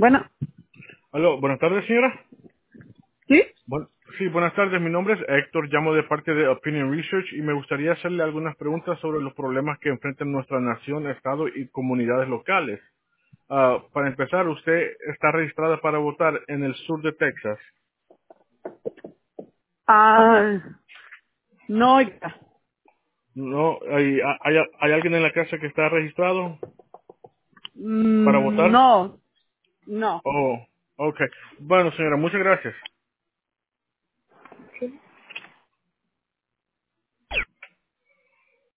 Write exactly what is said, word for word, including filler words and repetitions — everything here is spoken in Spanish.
Bueno, Aló, buenas tardes, señora. ¿sí? Bu- sí, buenas tardes. Mi nombre es Héctor. Llamo de parte de Opinion Research y me gustaría hacerle algunas preguntas sobre los problemas que enfrentan nuestra nación, estado y comunidades locales. Ah, para empezar, usted está registrada para votar en el sur de Texas. Ah, no, oiga. ¿No? ¿Hay, hay, hay alguien en la casa que está registrado para Mm, votar? no, no. Oh, ok. Bueno, señora, muchas gracias.